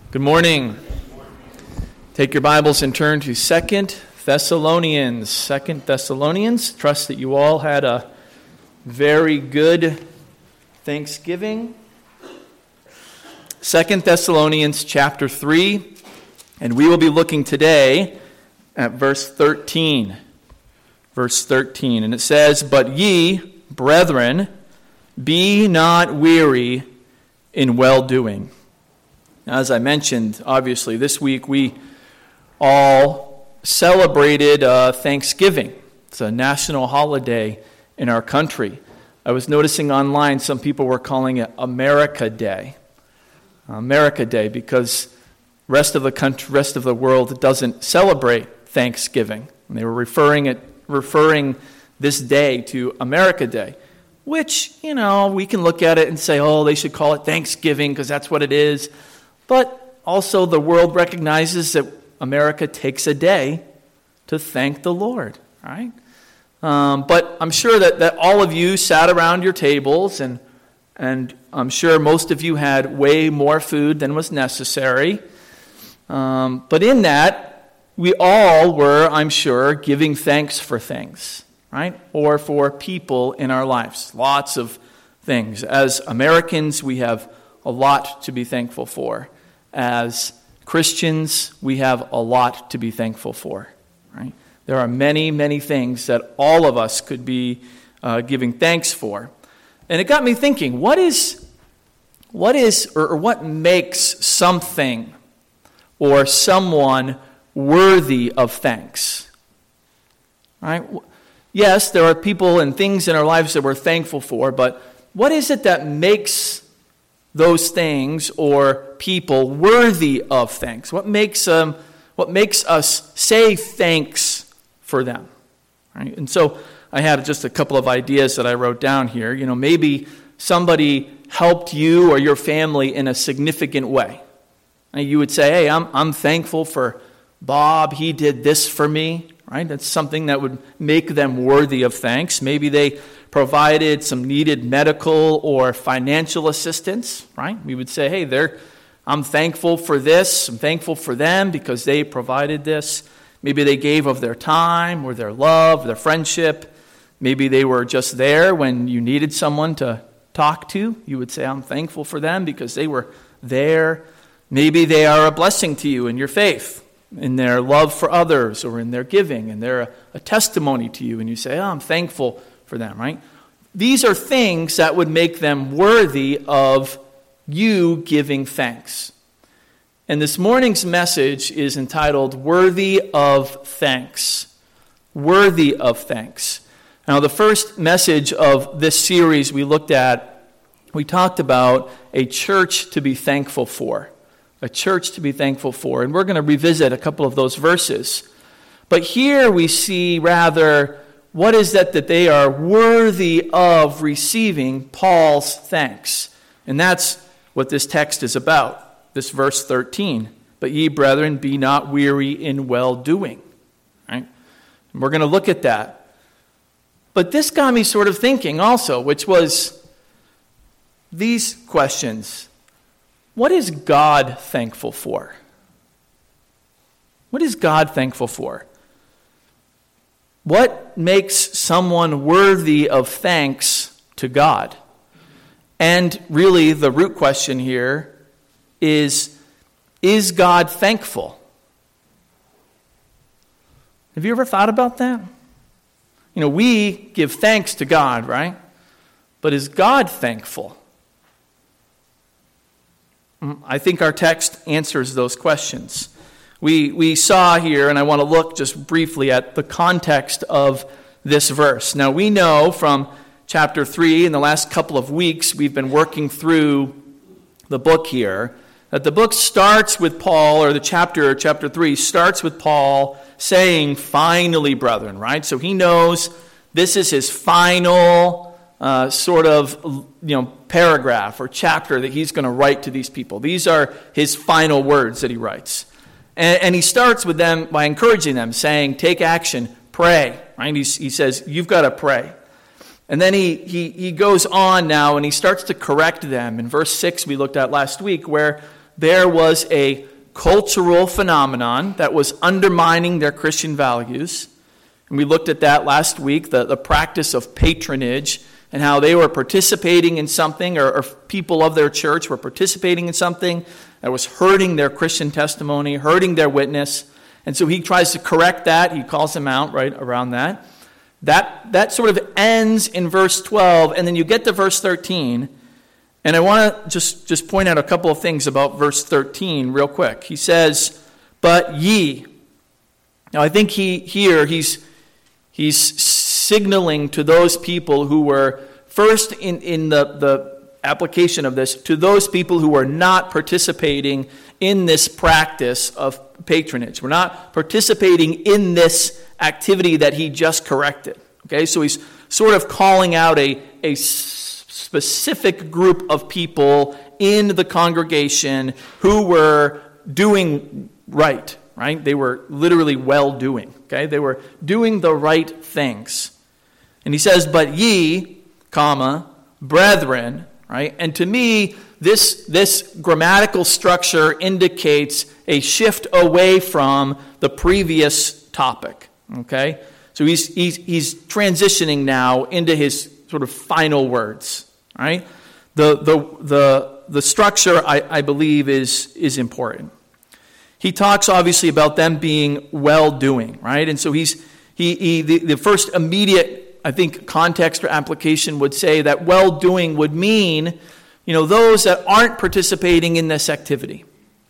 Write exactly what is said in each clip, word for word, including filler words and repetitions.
Good morning. Take your Bibles and turn to Second Thessalonians. Second Thessalonians. Trust that you all had a very good Thanksgiving. Second Thessalonians chapter three, and we will be looking today at verse thirteen. Verse thirteen, and it says, "But ye, brethren, be not weary in well-doing." As I mentioned, obviously, this week we all celebrated uh, Thanksgiving. It's a national holiday in our country. I was noticing online some people were calling it America Day. America Day, because rest of the country, rest of the world doesn't celebrate Thanksgiving. And they were referring it, referring this day to America Day, which, you know, we can look at it and say, oh, they should call it Thanksgiving because that's what it is. But also the world recognizes that America takes a day to thank the Lord, right? Um, but I'm sure that, that all of you sat around your tables, and and I'm sure most of you had way more food than was necessary. Um, but in that, we all were, I'm sure, giving thanks for things, right? Or for people in our lives. Lots of things. As Americans, we have a lot to be thankful for. As Christians, we have a lot to be thankful for, right? There are many, many things that all of us could be uh, giving thanks for. And it got me thinking, what is, what is, or, or what makes something or someone worthy of thanks? Right? Yes, there are people and things in our lives that we're thankful for, but what is it that makes those things or people worthy of thanks? What makes um, what makes us say thanks for them? Right? And so I had just a couple of ideas that I wrote down here. You know, maybe somebody helped you or your family in a significant way. And you would say, "Hey, I'm I'm thankful for Bob. He did this for me." Right? That's something that would make them worthy of thanks. Maybe they provided some needed medical or financial assistance, right? We would say, hey, they're, I'm thankful for this. I'm thankful for them because they provided this. Maybe they gave of their time or their love, their friendship. Maybe they were just there when you needed someone to talk to. You would say, I'm thankful for them because they were there. Maybe they are a blessing to you in your faith, in their love for others or in their giving, and they're a, a testimony to you, and you say, oh, I'm thankful for them, right? These are things that would make them worthy of you giving thanks. And this morning's message is entitled, Worthy of Thanks. Worthy of Thanks. Now, the first message of this series we looked at, we talked about a church to be thankful for. A church to be thankful for. And we're going to revisit a couple of those verses. But here we see rather, what is that that they are worthy of receiving Paul's thanks? And that's what this text is about, this verse thirteen. But ye, brethren, be not weary in well-doing. Right? And we're going to look at that. But this got me sort of thinking also, which was these questions. What is God thankful for? What is God thankful for? What makes someone worthy of thanks to God? And really, the root question here is, is God thankful? Have you ever thought about that? You know, we give thanks to God, right? But is God thankful? I think our text answers those questions. We we saw here, and I want to look just briefly at the context of this verse. Now, we know from chapter three, in the last couple of weeks, we've been working through the book here, that the book starts with Paul, or the chapter, chapter three, starts with Paul saying, finally, brethren, right? So he knows this is his final Uh, sort of, you know, paragraph or chapter that he's going to write to these people. These are his final words that he writes. And, and he starts with them by encouraging them, saying, take action, pray. Right? He, he says, you've got to pray. And then he, he, he goes on now and he starts to correct them. In verse six we looked at last week, where there was a cultural phenomenon that was undermining their Christian values. And we looked at that last week, the, the practice of patronage, and how they were participating in something, or, or people of their church were participating in something that was hurting their Christian testimony, hurting their witness. And so he tries to correct that. He calls them out right around that. That, that sort of ends in verse twelve, and then you get to verse thirteen. And I want to just, just point out a couple of things about verse thirteen real quick. He says, but ye. Now I think he here he's he's signaling to those people who were first in, in the, the application of this, to those people who were not participating in this practice of patronage. We're not participating in this activity that he just corrected. Okay, so he's sort of calling out a, a specific group of people in the congregation who were doing right, right? They were literally well-doing, okay? They were doing the right things. And he says, but ye, comma, brethren, right? And to me, this, this grammatical structure indicates a shift away from the previous topic, okay? So he's, he's, he's transitioning now into his sort of final words, right? The, the, the, the structure, I, I believe, is, is important. He talks, obviously, about them being well-doing, right? And so he's he, he the, the first immediate, I think, context or application would say that well-doing would mean, you know, those that aren't participating in this activity.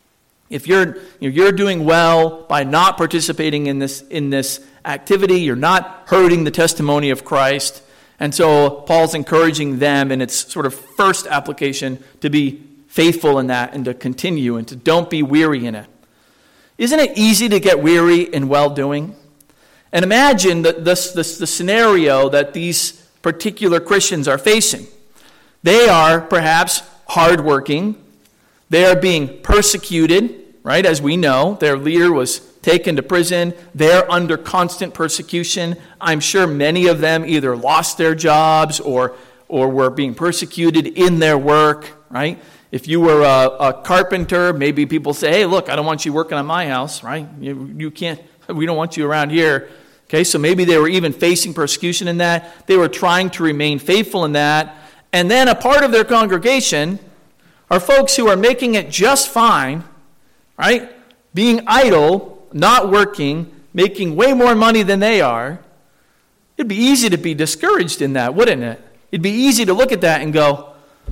If you're you know, you're doing well by not participating in this in this activity, you're not hurting the testimony of Christ. And so Paul's encouraging them in its sort of first application to be faithful in that and to continue and to don't be weary in it. Isn't it easy to get weary in well-doing? And imagine the, the, the, the scenario that these particular Christians are facing. They are perhaps hardworking. They are being persecuted, right? As we know, their leader was taken to prison. They're under constant persecution. I'm sure many of them either lost their jobs or, or were being persecuted in their work, right? If you were a, a carpenter, maybe people say, hey, look, I don't want you working on my house, right? You, you can't, we don't want you around here. Okay, so maybe they were even facing persecution in that. They were trying to remain faithful in that. And then a part of their congregation are folks who are making it just fine, right? Being idle, not working, making way more money than they are. It'd be easy to be discouraged in that, wouldn't it? It'd be easy to look at that and go,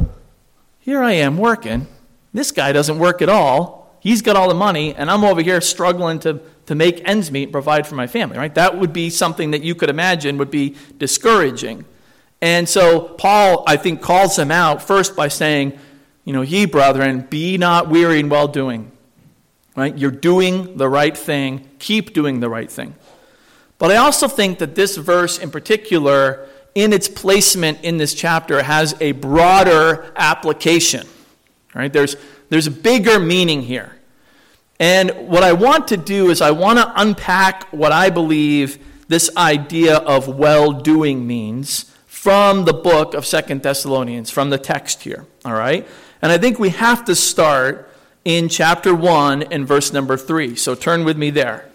here I am working. This guy doesn't work at all. He's got all the money, and I'm over here struggling to, to make ends meet and provide for my family, right? That would be something that you could imagine would be discouraging. And so Paul, I think, calls them out first by saying, you know, ye brethren, be not weary in well-doing, right? You're doing the right thing. Keep doing the right thing. But I also think that this verse in particular, in its placement in this chapter, has a broader application. Right? There's, there's a bigger meaning here. And what I want to do is I want to unpack what I believe this idea of well-doing means from the book of Second Thessalonians, from the text here. All right? And I think we have to start in chapter one and verse number three. So turn with me there.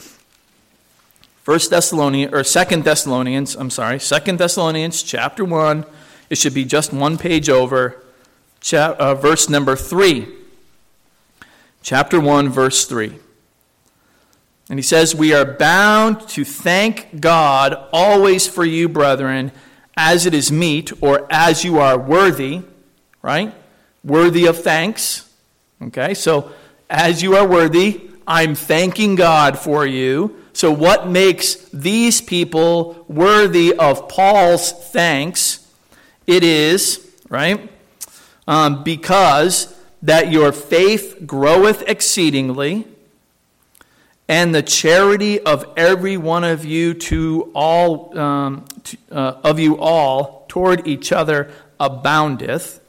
First Thessalonians, or Second Thessalonians, I'm sorry, Second Thessalonians, chapter one. It should be just one page over, cha- uh, verse number three. Chapter one, verse three. And he says, we are bound to thank God always for you, brethren, as it is meet, or as you are worthy, right? Worthy of thanks. Okay, so as you are worthy, I'm thanking God for you. So what makes these people worthy of Paul's thanks? It is, right, um, because that your faith groweth exceedingly, and the charity of every one of you to all um, to, uh, of you all toward each other aboundeth,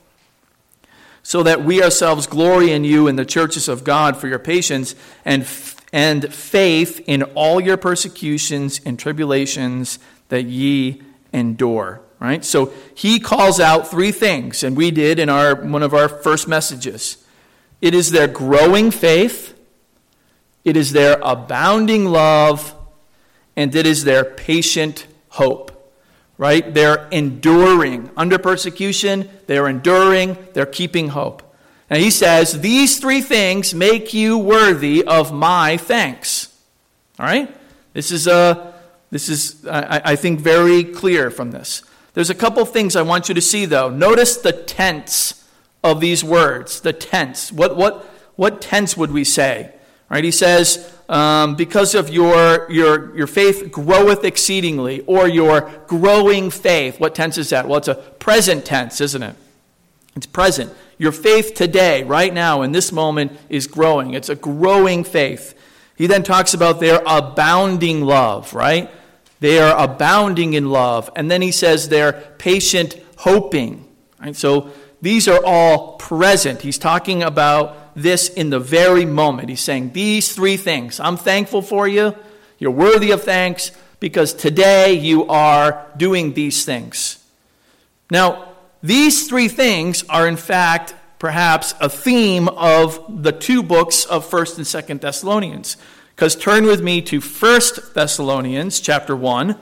so that we ourselves glory in you in the churches of God for your patience and and faith in all your persecutions and tribulations that ye endure. Right? So he calls out three things, and we did in our one of our first messages. It is their growing faith, it is their abounding love, and it is their patient hope, right? They're enduring. Under persecution, they're enduring, they're keeping hope. And he says, these three things make you worthy of my thanks. All right? This is, a, this is I, I think, very clear from this. There's a couple things I want you to see, though. Notice the tense of these words, the tense. What, what, what tense would we say? Right? He says, um, because of your, your, your faith groweth exceedingly, or your growing faith. What tense is that? Well, it's a present tense, isn't it? It's present. Your faith today, right now, in this moment, is growing. It's a growing faith. He then talks about their abounding love, right? They are abounding in love. And then he says they're patient hoping. Right? So these are all present. He's talking about this in the very moment. He's saying these three things. I'm thankful for you. You're worthy of thanks because today you are doing these things. Now, these three things are, in fact, perhaps a theme of the two books of First and Second Thessalonians. Because turn with me to First Thessalonians chapter one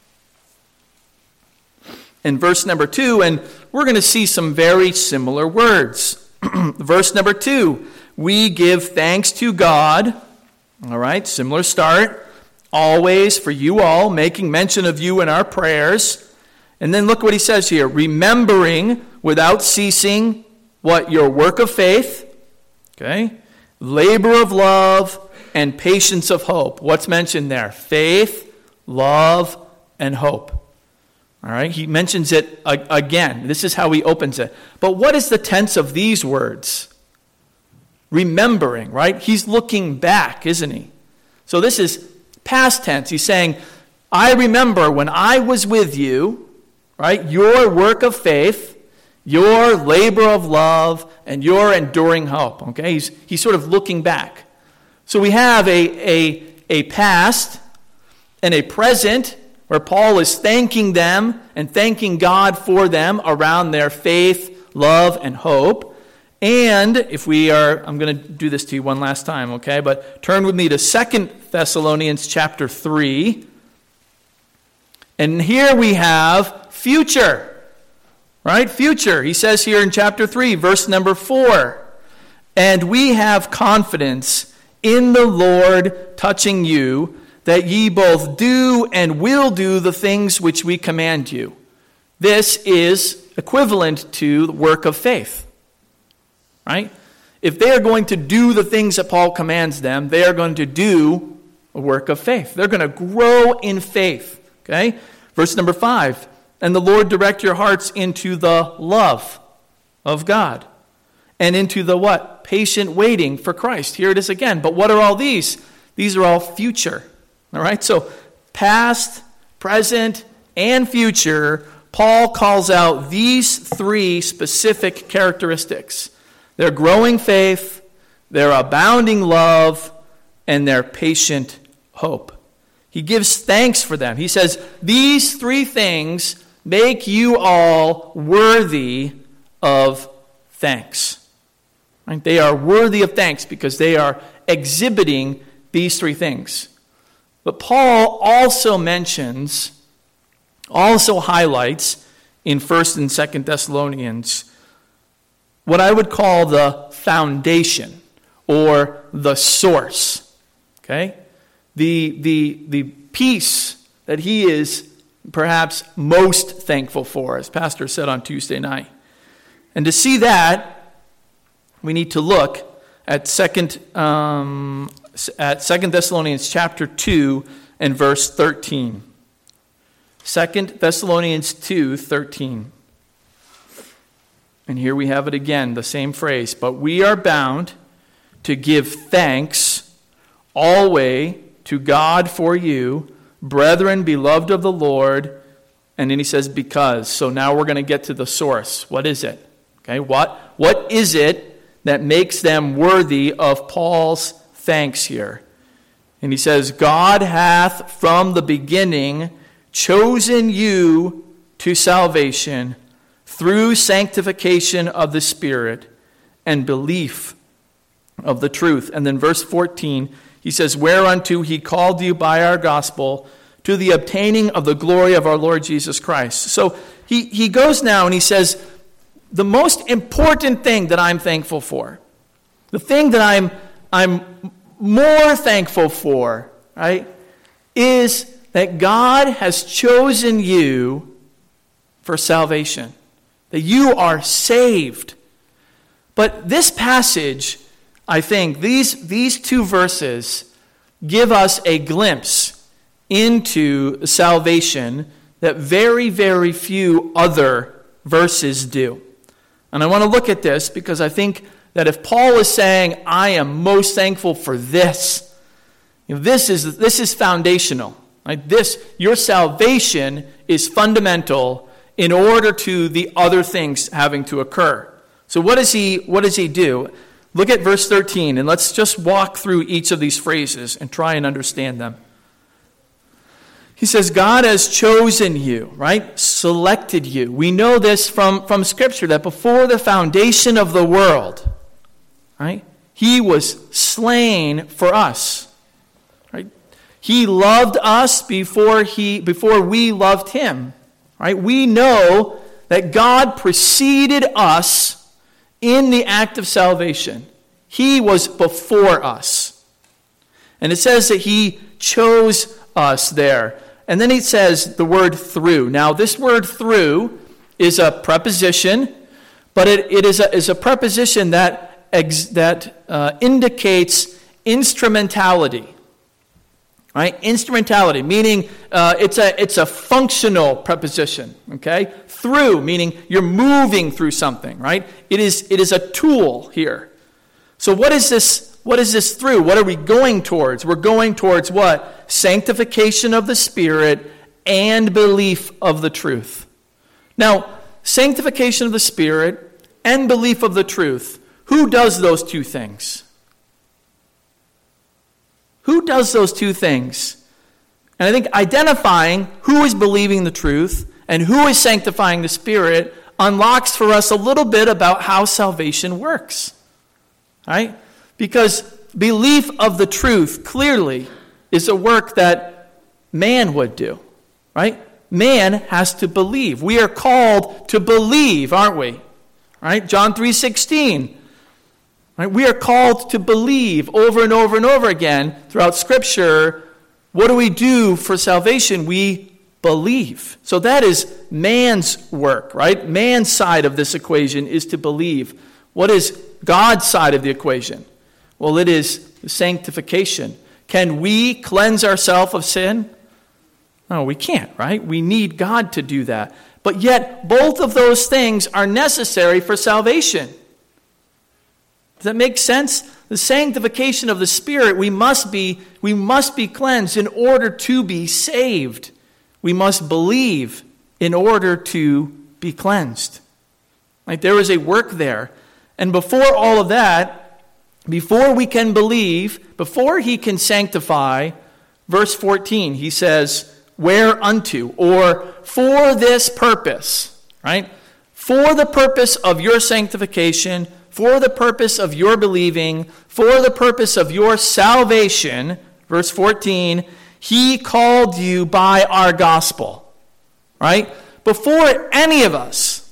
and verse number two, and we're going to see some very similar words. Verse number two, we give thanks to God. All right, similar start. Always for you all, making mention of you in our prayers. And then look what he says here. Remembering without ceasing what? Your work of faith. Okay. Labor of love and patience of hope. What's mentioned there? Faith, love, and hope. All right. He mentions it again. This is how he opens it. But what is the tense of these words? Remembering, right? He's looking back, isn't he? So this is past tense. He's saying, I remember when I was with you, right? Your work of faith, your labor of love, and your enduring hope. Okay? He's, he's sort of looking back. So we have a, a, a past and a present where Paul is thanking them and thanking God for them around their faith, love, and hope. And if we are, I'm going to do this to you one last time, okay? But turn with me to Second Thessalonians chapter three. And here we have future, right? Future. He says here in chapter three, verse number four, and we have confidence in the Lord touching you, that ye both do and will do the things which we command you. This is equivalent to the work of faith, right? If they are going to do the things that Paul commands them, they are going to do a work of faith. They're going to grow in faith, okay? Verse number five, and the Lord direct your hearts into the love of God and into the what? Patient waiting for Christ. Here it is again. But what are all these? These are all future. All right, so past, present, and future, Paul calls out these three specific characteristics. Their growing faith, their abounding love, and their patient hope. He gives thanks for them. He says, these three things make you all worthy of thanks. Right? They are worthy of thanks because they are exhibiting these three things. But Paul also mentions, also highlights in First and Second Thessalonians what I would call the foundation or the source. Okay? The, the, the piece that he is perhaps most thankful for, as Pastor said on Tuesday night. And to see that, we need to look at Second um, at Second Thessalonians chapter two and verse thirteen. Second Thessalonians two thirteen. And here we have it again, the same phrase. But we are bound to give thanks always to God for you, brethren, beloved of the Lord. And then he says, because. So now we're going to get to the source. What is it? Okay, what, what is it that makes them worthy of Paul's thanks here? And he says, God hath from the beginning chosen you to salvation through sanctification of the Spirit and belief of the truth. And then verse fourteen, he says, whereunto he called you by our gospel to the obtaining of the glory of our Lord Jesus Christ. So he, he goes now and he says, the most important thing that I'm thankful for, the thing that I'm, I'm more thankful for, right, is that God has chosen you for salvation, that you are saved. But this passage, I think, these, these two verses give us a glimpse into salvation that very, very few other verses do. And I want to look at this because I think that if Paul is saying, I am most thankful for this, you know, this is this is foundational. Right? This, your salvation is fundamental in order to the other things having to occur. So what does he what does he do? Look at verse thirteen, and let's just walk through each of these phrases and try and understand them. He says, God has chosen you, right? Selected you. We know this from, from Scripture, that before the foundation of the world, right, he was slain for us. Right? He loved us before he before we loved him. Right? We know that God preceded us in the act of salvation. He was before us. And it says that he chose us there. And then he says the word through. Now, this word through is a preposition, but it, it is, a, is a preposition that, ex, that uh, indicates instrumentality. Right? Instrumentality, meaning uh, it's a it's a functional preposition. Okay? Through, meaning you're moving through something, right? It is it is a tool here. So what is this? What is this through? What are we going towards? We're going towards what? Sanctification of the Spirit and belief of the truth. Now, sanctification of the Spirit and belief of the truth. Who does those two things? Who does those two things? And I think identifying who is believing the truth and who is sanctifying the Spirit unlocks for us a little bit about how salvation works. Right? Because belief of the truth clearly is a work that man would do. Right? Man has to believe. We are called to believe, aren't we? Right? John three sixteen. Right? We are called to believe over and over and over again throughout Scripture. What do we do for salvation? We believe. So that is man's work, right? Man's side of this equation is to believe. What is God's side of the equation? Well, it is sanctification. Can we cleanse ourselves of sin? No, we can't, right? We need God to do that. But yet, both of those things are necessary for salvation. Does that make sense? The sanctification of the Spirit, we must be, we must be cleansed in order to be saved. We must believe in order to be cleansed. Like there is a work there. And before all of that, before we can believe, before he can sanctify, verse fourteen, he says, whereunto, or for this purpose, right? For the purpose of your sanctification, for the purpose of your believing, for the purpose of your salvation, verse fourteen, he called you by our gospel, right? Before any of us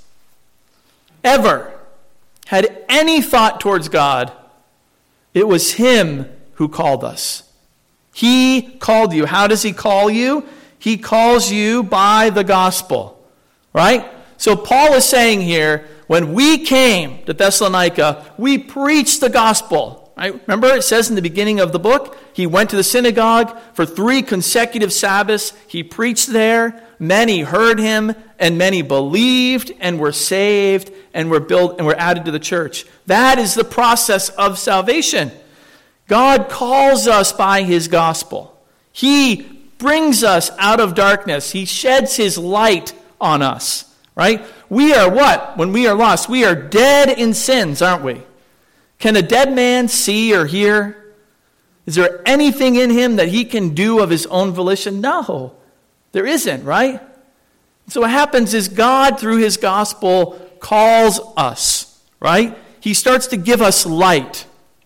ever had any thought towards God, it was him who called us. He called you. How does he call you? He calls you by the gospel, right? So Paul is saying here, when we came to Thessalonica, we preached the gospel. Right? Remember, it says in the beginning of the book, he went to the synagogue for three consecutive Sabbaths. He preached there. Many heard him, and many believed and were saved and were built and were added to the church. That is the process of salvation. God calls us by his gospel. He brings us out of darkness. He sheds his light on us. Right? We are what? When we are lost, we are dead in sins, aren't we? Can a dead man see or hear? Is there anything in him that he can do of his own volition? No, there isn't, right? So what happens is God, through his gospel, calls us, right? He starts to give us light.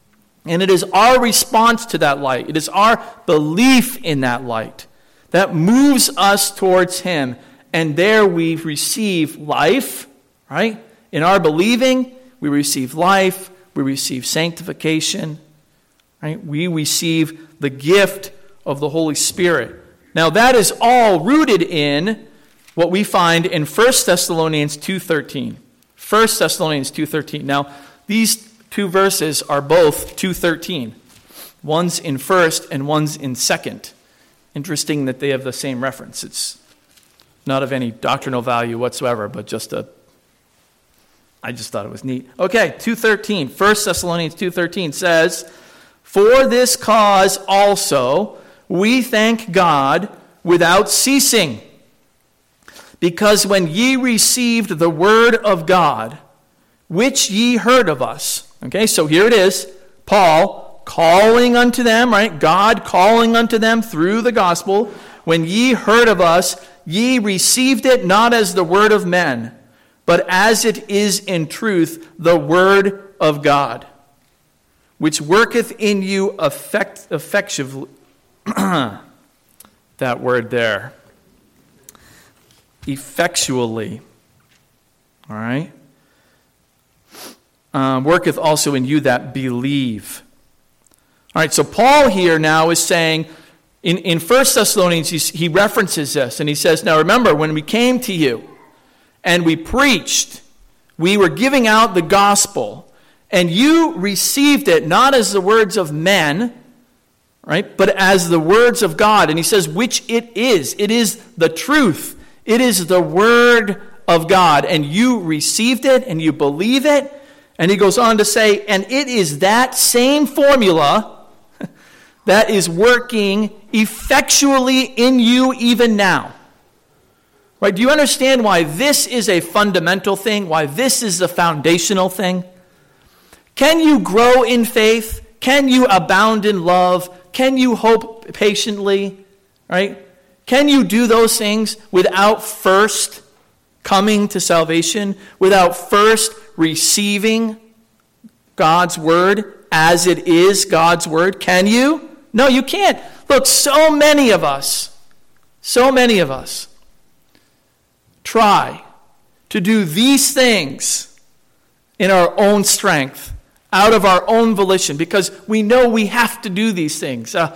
And it is our response to that light. It is our belief in that light that moves us towards him. And there we receive life, right? In our believing, we receive life. We receive sanctification, right? We receive the gift of the Holy Spirit. Now that is all rooted in what we find in First Thessalonians two thirteen. First Thessalonians two thirteen. Now, these two verses are both two thirteen. One's in first and one's in second. Interesting that they have the same reference. It's not of any doctrinal value whatsoever, but just a, I just thought it was neat. Okay, two thirteen. First Thessalonians two thirteen says, "For this cause also we thank God without ceasing, because when ye received the word of God, which ye heard of us." Okay, so here it is. Paul calling unto them, right? God calling unto them through the gospel. "When ye heard of us, ye received it not as the word of men, but as it is in truth the word of God, which worketh in you effect, effectively." That word there. Effectually. All right? Um, worketh also in you that believe. All right, so Paul here now is saying, in, in First Thessalonians, he, he references this, and he says, now remember, when we came to you, and we preached, we were giving out the gospel, and you received it not as the words of men, right, but as the words of God. And he says, which it is. It is the truth. It is the word of God. And you received it, and you believe it. And he goes on to say, and it is that same formula that is working effectually in you even now. Right? Do you understand why this is a fundamental thing? Why this is a foundational thing? Can you grow in faith? Can you abound in love? Can you hope patiently? Right? Can you do those things without first coming to salvation? Without first receiving God's word as it is God's word? Can you? No, you can't. Look, so many of us, so many of us try to do these things in our own strength, out of our own volition, because we know we have to do these things. Uh,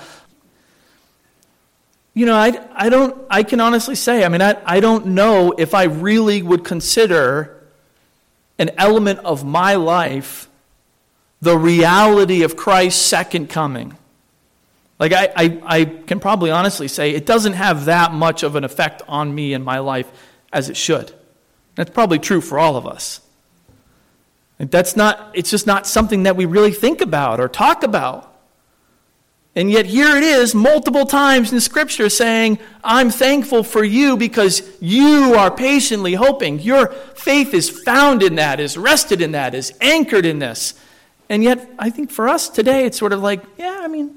you know, I, I don't, I can honestly say, I mean, I, I don't know if I really would consider an element of my life the reality of Christ's second coming. Like, I, I, I can probably honestly say it doesn't have that much of an effect on me in my life as it should. That's probably true for all of us. And that's not, it's just not something that we really think about or talk about. And yet here it is multiple times in Scripture saying, I'm thankful for you because you are patiently hoping. Your faith is found in that, is rested in that, is anchored in this. And yet I think for us today it's sort of like, yeah, I mean,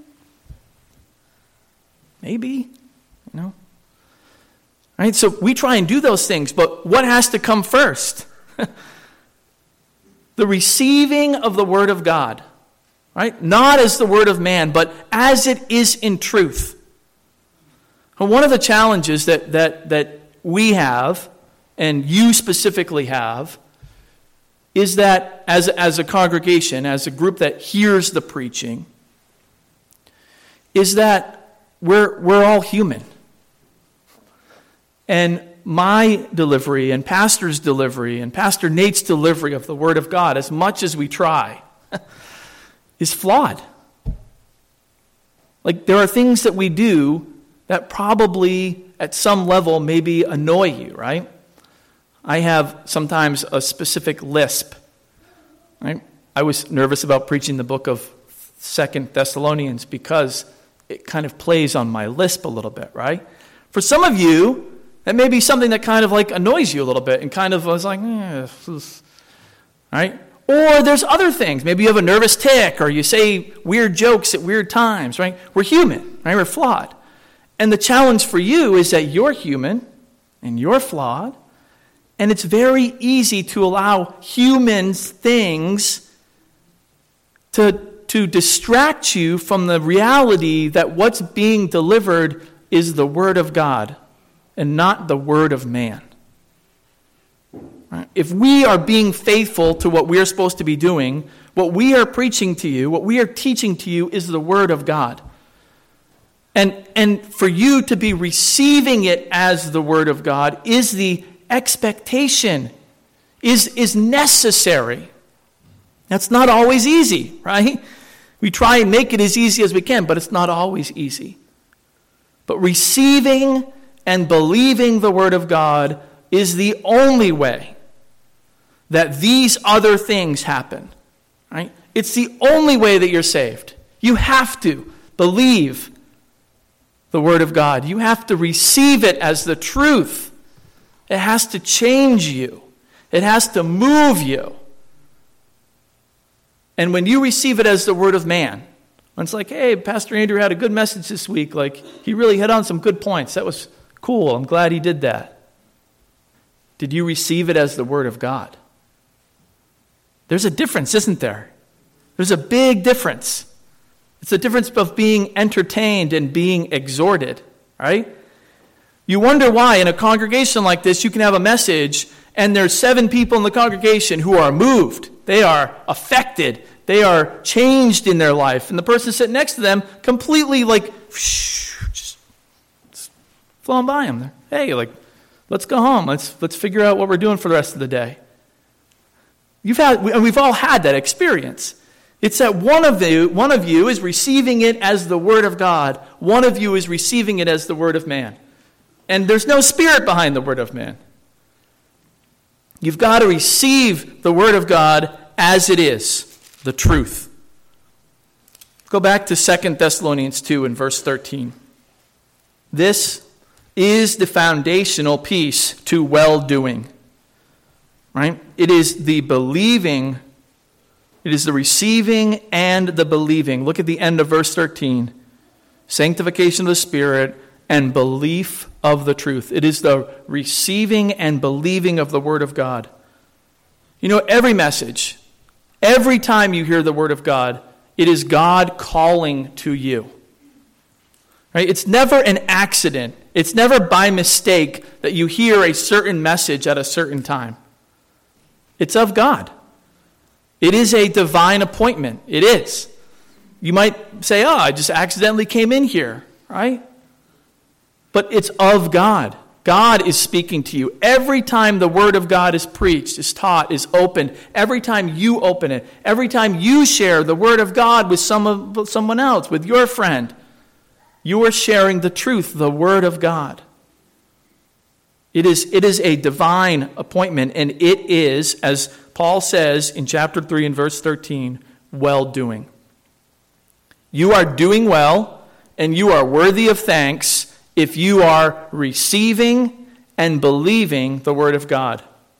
maybe, you know. All right, so we try and do those things, but what has to come first? The receiving of the word of God, right? Not as the word of man, but as it is in truth. And one of the challenges that, that, that we have, and you specifically have, is that as, as a congregation, as a group that hears the preaching, is that we're, we're all human. And my delivery and Pastor's delivery and Pastor Nate's delivery of the Word of God, as much as we try, is flawed. Like, there are things that we do that probably at some level maybe annoy you, right? I have sometimes a specific lisp, right? I was nervous about preaching the book of Second Thessalonians because it kind of plays on my lisp a little bit, right? For some of you, that may be something that kind of like annoys you a little bit and kind of was like, eh, right? Or there's other things. Maybe you have a nervous tick or you say weird jokes at weird times, right? We're human, right? We're flawed. And the challenge for you is that you're human and you're flawed. And it's very easy to allow humans things to, to distract you from the reality that what's being delivered is the Word of God and not the word of man. Right? If we are being faithful to what we're supposed to be doing, what we are preaching to you, what we are teaching to you is the Word of God. And, and for you to be receiving it as the Word of God is the expectation, is, is necessary. That's not always easy, right? We try and make it as easy as we can, but it's not always easy. But receiving and believing the Word of God is the only way that these other things happen, right? It's the only way that you're saved. You have to believe the Word of God. You have to receive it as the truth. It has to change you. It has to move you. And when you receive it as the word of man, when it's like, hey, Pastor Andrew had a good message this week, like he really hit on some good points. That was cool. I'm glad he did that. Did you receive it as the Word of God? There's a difference, isn't there? There's a big difference. It's the difference of being entertained and being exhorted, right? You wonder why in a congregation like this you can have a message and there's seven people in the congregation who are moved. They are affected. They are changed in their life. And the person sitting next to them completely like, whoosh, just, just flowing by them. Hey, like, let's go home. Let's let's figure out what we're doing for the rest of the day. You've had, and we've all had that experience. It's that one of you, one of you is receiving it as the Word of God. One of you is receiving it as the word of man. And there's no spirit behind the word of man. You've got to receive the Word of God as it is, the truth. Go back to Second Thessalonians two and verse thirteen. This is the foundational piece to well-doing. Right? It is the believing, it is the receiving and the believing. Look at the end of verse thirteen. Sanctification of the Spirit and belief of the truth. It is the receiving and believing of the Word of God. You know, every message, every time you hear the Word of God, it is God calling to you. Right? It's never an accident. It's never by mistake that you hear a certain message at a certain time. It's of God. It is a divine appointment. It is. You might say, oh, I just accidentally came in here, right? But it's of God. God is speaking to you. Every time the Word of God is preached, is taught, is opened, every time you open it, every time you share the Word of God with some, with someone else, with your friend, you are sharing the truth, the Word of God. It is, it is a divine appointment, and it is, as Paul says in chapter three and verse thirteen, well-doing. You are doing well, and you are worthy of thanks if you are receiving and believing the Word of God.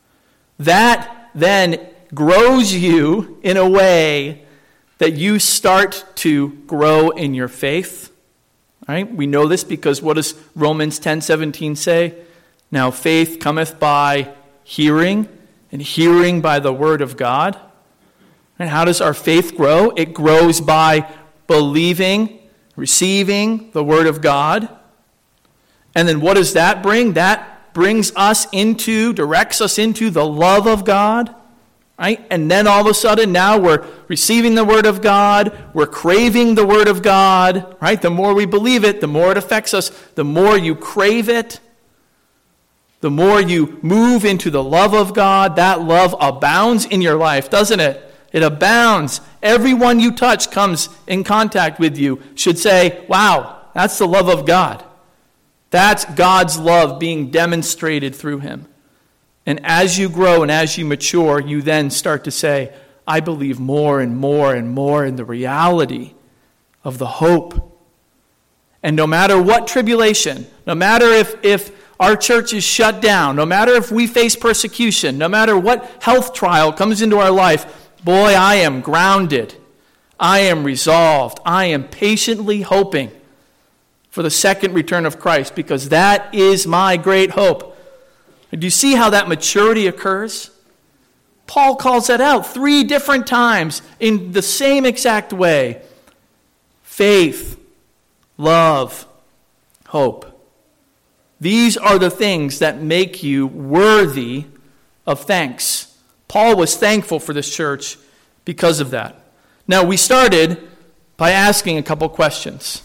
That then grows you in a way that you start to grow in your faith. Right? We know this because what does Romans ten seventeen say? Now faith cometh by hearing, and hearing by the Word of God. And how does our faith grow? It grows by believing, receiving the Word of God. And then what does that bring? That brings us into, directs us into the love of God. Right? And then all of a sudden now we're receiving the Word of God. We're craving the Word of God. Right? The more we believe it, the more it affects us. The more you crave it, the more you move into the love of God. That love abounds in your life, doesn't it? It abounds. Everyone you touch comes in contact with you should say, wow, that's the love of God. That's God's love being demonstrated through him. And as you grow and as you mature, you then start to say, I believe more and more and more in the reality of the hope. And no matter what tribulation, no matter if, if our church is shut down, no matter if we face persecution, no matter what health trial comes into our life, boy, I am grounded. I am resolved. I am patiently hoping for the second return of Christ, because that is my great hope. Do you see how that maturity occurs? Paul calls that out three different times in the same exact way. Faith, love, hope. These are the things that make you worthy of thanks. Paul was thankful for this church because of that. Now, we started by asking a couple questions.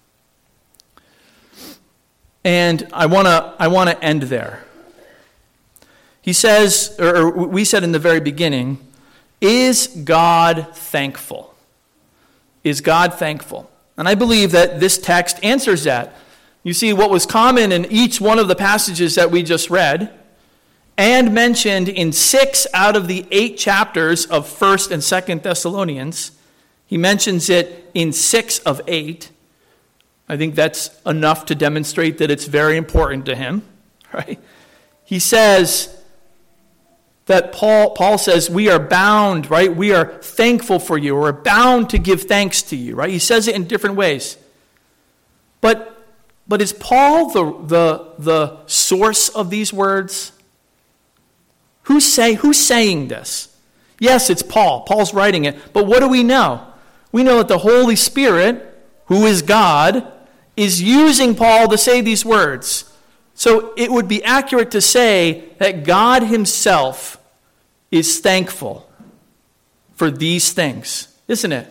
And I want to I want to end there. He says, or we said in the very beginning, is God thankful? Is God thankful? And I believe that this text answers that. You see, what was common in each one of the passages that we just read, and mentioned in six out of the eight chapters of First and Second Thessalonians, he mentions it in six of eight. I think that's enough to demonstrate that it's very important to him, right? He says that Paul, Paul says, we are bound, right? We are thankful for you. We're bound to give thanks to you, right? He says it in different ways. But, but is Paul the, the, the source of these words? Who's, say, who's saying this? Yes, it's Paul. Paul's writing it. But what do we know? We know that the Holy Spirit, who is God, is using Paul to say these words. So it would be accurate to say that God himself is thankful for these things, isn't it?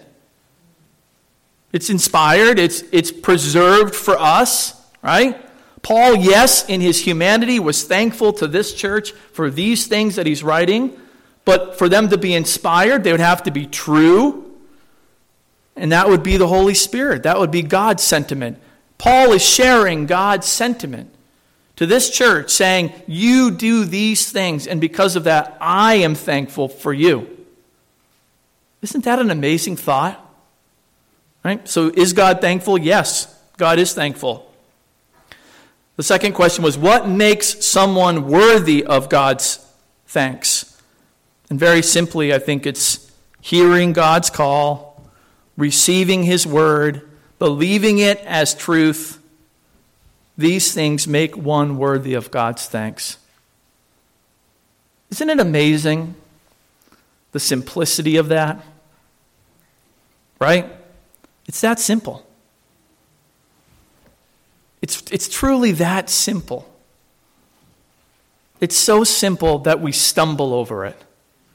It's inspired, it's, it's preserved for us, right? Paul, yes, in his humanity was thankful to this church for these things that he's writing, but for them to be inspired, they would have to be true, and that would be the Holy Spirit. That would be God's sentiment. Paul is sharing God's sentiment to this church, saying, you do these things, and because of that, I am thankful for you. Isn't that an amazing thought? Right? So is God thankful? Yes, God is thankful. The second question was, what makes someone worthy of God's thanks? And very simply, I think it's hearing God's call, receiving his word, believing it as truth. These things make one worthy of God's thanks. Isn't it amazing, the simplicity of that? Right? It's that simple. It's, it's truly that simple. It's so simple that we stumble over it.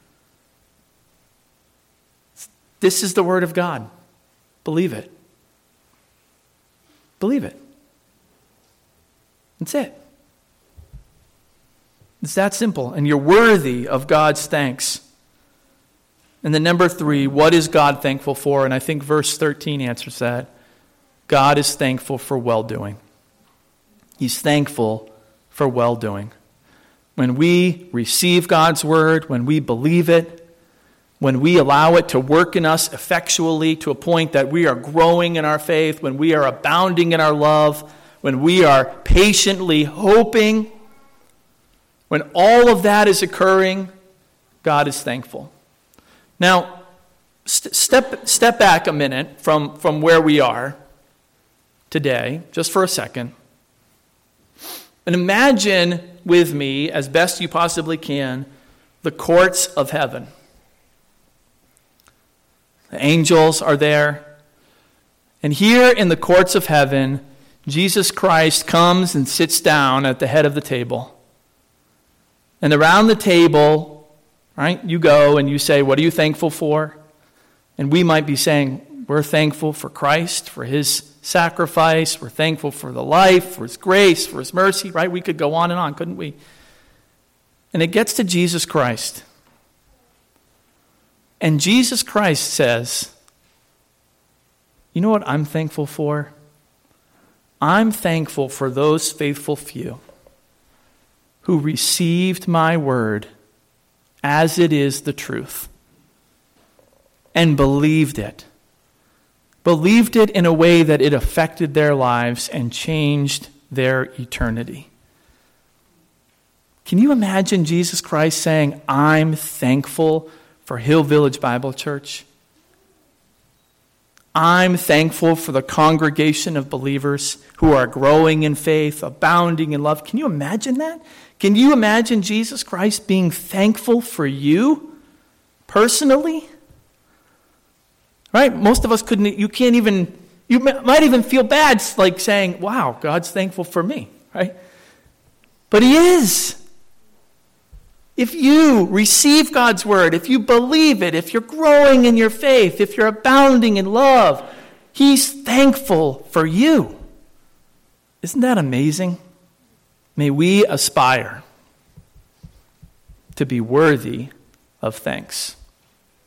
This is the word of God. Believe it. Believe it. That's it. It's that simple. And you're worthy of God's thanks. And then number three, what is God thankful for? And I think verse thirteen answers that. God is thankful for well-doing. He's thankful for well-doing. When we receive God's word, when we believe it, when we allow it to work in us effectually to a point that we are growing in our faith, when we are abounding in our love, when we are patiently hoping, when all of that is occurring, God is thankful. Now, st- step step back a minute from, from where we are today, just for a second. And imagine with me, as best you possibly can, the courts of heaven. The angels are there. And here in the courts of heaven, Jesus Christ comes and sits down at the head of the table. And around the table, right, you go and you say, what are you thankful for? And we might be saying, we're thankful for Christ, for his sacrifice. We're thankful for the life, for his grace, for his mercy, right? We could go on and on, couldn't we? And it gets to Jesus Christ. And Jesus Christ says, you know what I'm thankful for? I'm thankful for those faithful few who received my word as it is the truth and believed it. Believed it in a way that it affected their lives and changed their eternity. Can you imagine Jesus Christ saying, I'm thankful for Hill Village Bible Church? I'm thankful for the congregation of believers who are growing in faith, abounding in love. Can you imagine that? Can you imagine Jesus Christ being thankful for you? personally. Right? Most of us couldn't, you can't even, you might even feel bad like saying, wow, God's thankful for me, right? But he is. If you receive God's word, if you believe it, if you're growing in your faith, if you're abounding in love, he's thankful for you. Isn't that amazing? May we aspire to be worthy of thanks.